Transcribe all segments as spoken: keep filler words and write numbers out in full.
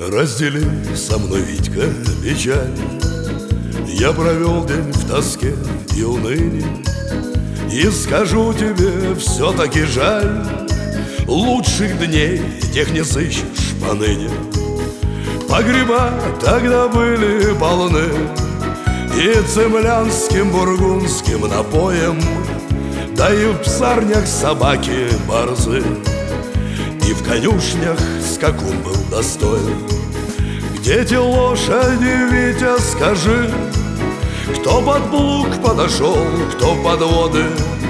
Раздели со мной, Витька, печаль. Я провел день в тоске и унынии, и скажу тебе, все-таки жаль, лучших дней тех не сыщешь поныне. Погреба тогда были полны и цемлянским бургундским напоем, да и в псарнях собаки борзы, и в конюшнях скакун был достоин. Где те лошади, Витя, скажи, кто под плуг подошел, кто в подводы?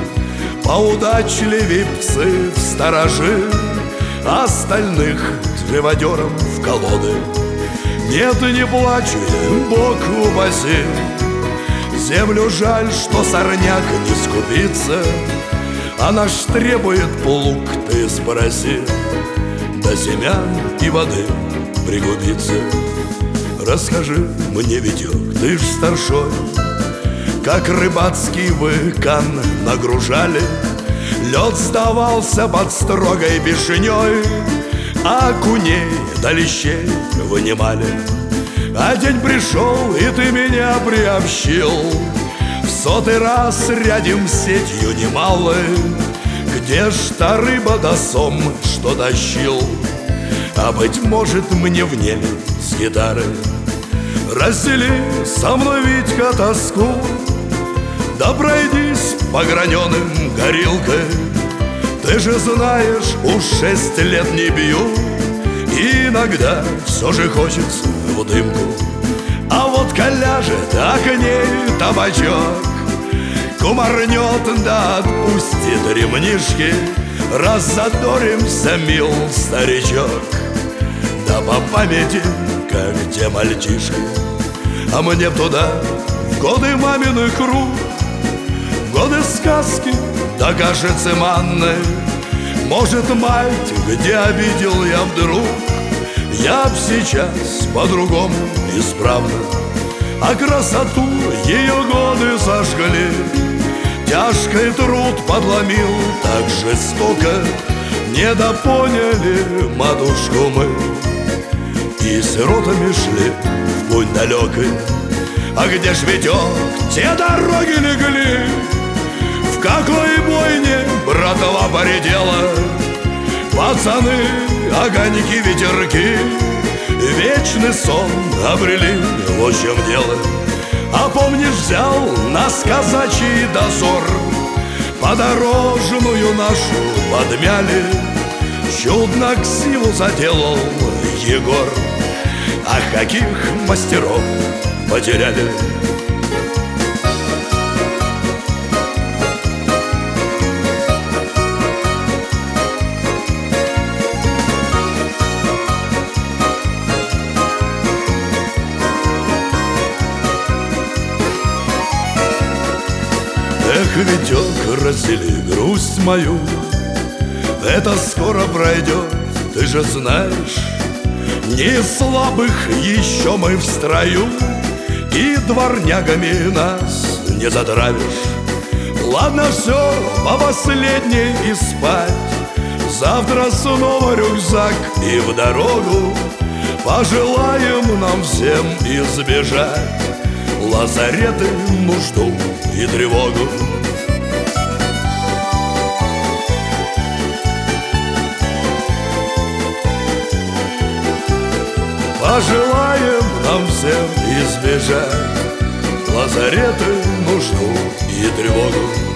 Поудачливей псы в сторожи, а остальных живодером в колоды. Нет, не плачь, Бог упаси, землю жаль, что сорняк не скупится, а наш требует плуг, ты спроси, до семян и воды пригубиться. Расскажи мне, Витек, ты ж старшой, как рыбацкий вы кан нагружали, лед сдавался под строгой бешеней, а окуней до лещей вынимали. А день пришел, и ты меня приобщил в сотый раз рядом сетью немалой. Где ж та рыба да сом, что тащил? А быть может, мне в небе с гитарой. Раздели со мной, Витька, тоску, да пройдись по граненым горилкой. Ты же знаешь, уж шесть лет не бью, и иногда все же хочется в дымку. А вот коляжет, а к ней табачок, кумарнет, да отпустит ремнишки. Раззадоримся, мил старичок, да по памяти, как те мальчишки. А мне б туда, в годы маминых рук, в годы сказки, да кажется манной. Может, мать, где обидел я вдруг, я б сейчас по-другому исправно. А красоту ее годы сожгли, тяжкий труд подломил так жестоко. Недопоняли матушку мы, и сиротами шли в путь далекой. А где ж, Витек, те дороги легли? В какой бойне братова поредела? Пацаны, огоньки, ветерки, вечный сон обрели, вот в чем дело. А помнишь, взял нас казачий дозор, подорожную нашу подмяли, чудно ксиву заделал Егор. Ах, каких мастеров потеряли! Эх, Витек, раздели грусть мою, это скоро пройдет, ты же знаешь. Не слабых еще мы в строю, и дворнягами нас не затравишь. Ладно, все, по последней и спать. Завтра снова рюкзак и в дорогу. Пожелаем нам всем избежать лазареты, нужду и тревогу. Пожелаем нам всем избежать лазареты, нужду и тревогу.